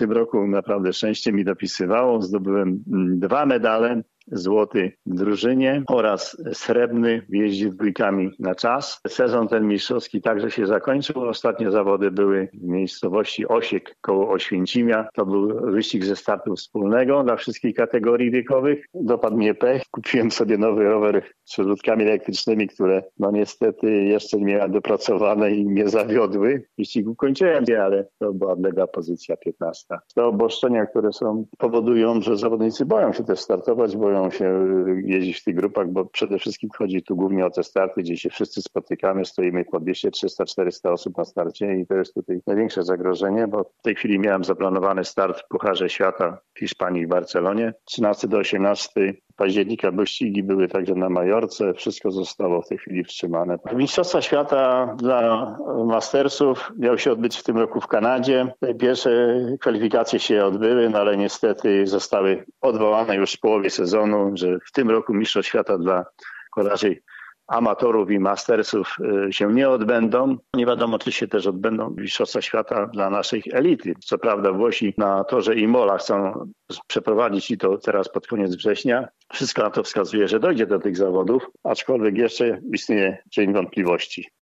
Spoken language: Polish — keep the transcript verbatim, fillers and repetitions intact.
tym roku naprawdę szczęście mi dopisywało. Zdobyłem dwa medale. Złoty w drużynie oraz srebrny w jeździe dwójkami na czas. Sezon ten mistrzowski także się zakończył. Ostatnie zawody były w miejscowości Osiek koło Oświęcimia. To był wyścig ze startu wspólnego dla wszystkich kategorii wiekowych. Dopadł mnie pech. Kupiłem sobie nowy rower z środkami elektrycznymi, które no niestety jeszcze nie miałem dopracowane i mnie zawiodły. Wyścig ukończyłem je, ale to była odległa pozycja piętnasta. To obostrzenia, które są, powodują, że zawodnicy boją się też startować, boją się jeździć w tych grupach, bo przede wszystkim chodzi tu głównie o te starty, gdzie się wszyscy spotykamy, stoimy po dwieście, trzysta, czterysta osób na starcie i to jest tutaj największe zagrożenie, bo w tej chwili miałem zaplanowany start w Pucharze Świata w Hiszpanii, w Barcelonie. trzynastego do osiemnastego października wyścigi były także na Majorce. Wszystko zostało w tej chwili wstrzymane. Mistrzostwa Świata dla mastersów miały się odbyć w tym roku w Kanadzie. Te pierwsze kwalifikacje się odbyły, no ale niestety zostały odwołane już w połowie sezonu, że w tym roku Mistrzostwa Świata dla kolarzy amatorów i mastersów się nie odbędą. Nie wiadomo, czy się też odbędą Mistrzostwa Świata dla naszej elity. Co prawda Włosi na torze Imola chcą przeprowadzić i to teraz pod koniec września. Wszystko na to wskazuje, że dojdzie do tych zawodów, aczkolwiek jeszcze istnieje cień wątpliwości.